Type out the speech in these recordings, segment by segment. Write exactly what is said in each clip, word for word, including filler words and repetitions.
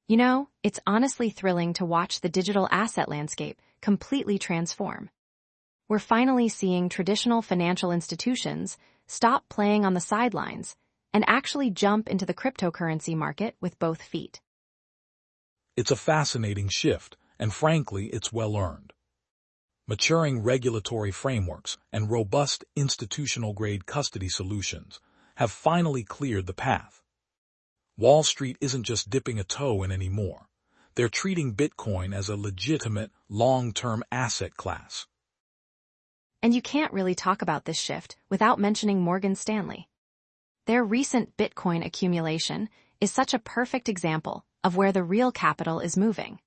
You know, it's honestly thrilling to watch the digital asset landscape completely transform. We're finally seeing traditional financial institutions stop playing on the sidelines and actually jump into the cryptocurrency market with both feet. It's a fascinating shift, and frankly, it's well-earned. Maturing regulatory frameworks and robust institutional-grade custody solutions have finally cleared the path. Wall Street isn't just dipping a toe in anymore. They're treating Bitcoin as a legitimate, long-term asset class. And you can't really talk about this shift without mentioning Morgan Stanley. Their recent Bitcoin accumulation is such a perfect example of where the real capital is moving.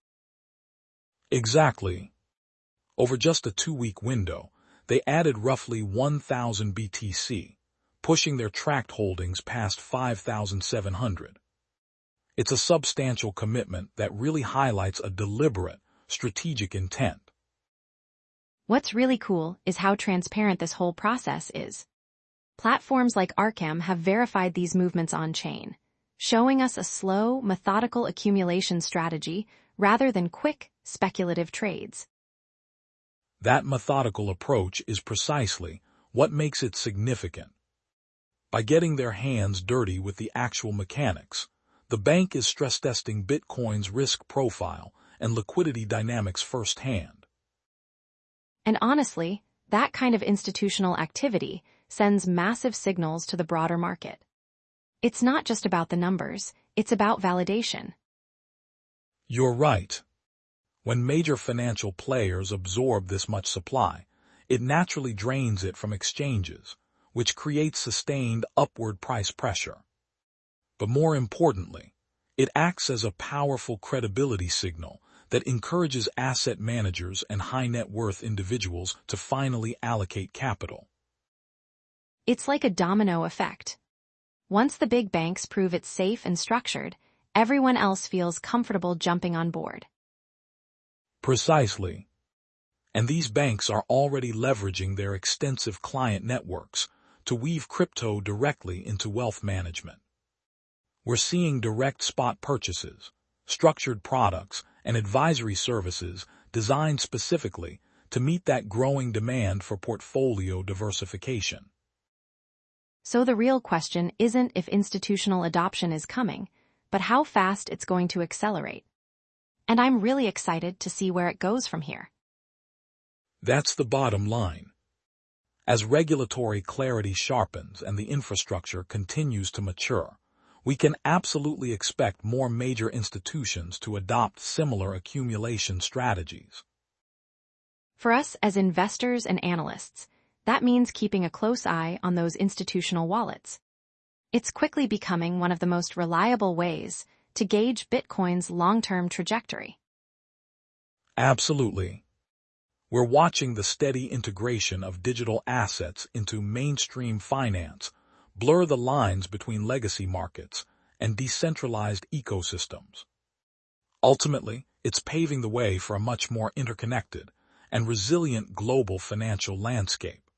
Exactly. Over just a two-week window, they added roughly one thousand B T C, pushing their tracked holdings past five thousand seven hundred. It's a substantial commitment that really highlights a deliberate, strategic intent. What's really cool is how transparent this whole process is. Platforms like Arkham have verified these movements on-chain, showing us a slow, methodical accumulation strategy rather than quick, speculative trades. That methodical approach is precisely what makes it significant. By getting their hands dirty with the actual mechanics, the bank is stress-testing Bitcoin's risk profile and liquidity dynamics firsthand. And honestly, that kind of institutional activity sends massive signals to the broader market. It's not just about the numbers, it's about validation. You're right. When major financial players absorb this much supply, it naturally drains it from exchanges, which creates sustained upward price pressure. But more importantly, it acts as a powerful credibility signal that encourages asset managers and high-net-worth individuals to finally allocate capital. It's like a domino effect. Once the big banks prove it's safe and structured, everyone else feels comfortable jumping on board. Precisely. And these banks are already leveraging their extensive client networks to weave crypto directly into wealth management. We're seeing direct spot purchases, structured products, and advisory services designed specifically to meet that growing demand for portfolio diversification. So the real question isn't if institutional adoption is coming, but how fast it's going to accelerate. And I'm really excited to see where it goes from here. That's the bottom line. As regulatory clarity sharpens and the infrastructure continues to mature, we can absolutely expect more major institutions to adopt similar accumulation strategies. For us as investors and analysts, that means keeping a close eye on those institutional wallets. It's quickly becoming one of the most reliable ways to gauge Bitcoin's long-term trajectory. Absolutely. We're watching the steady integration of digital assets into mainstream finance blur the lines between legacy markets and decentralized ecosystems. Ultimately, it's paving the way for a much more interconnected and resilient global financial landscape.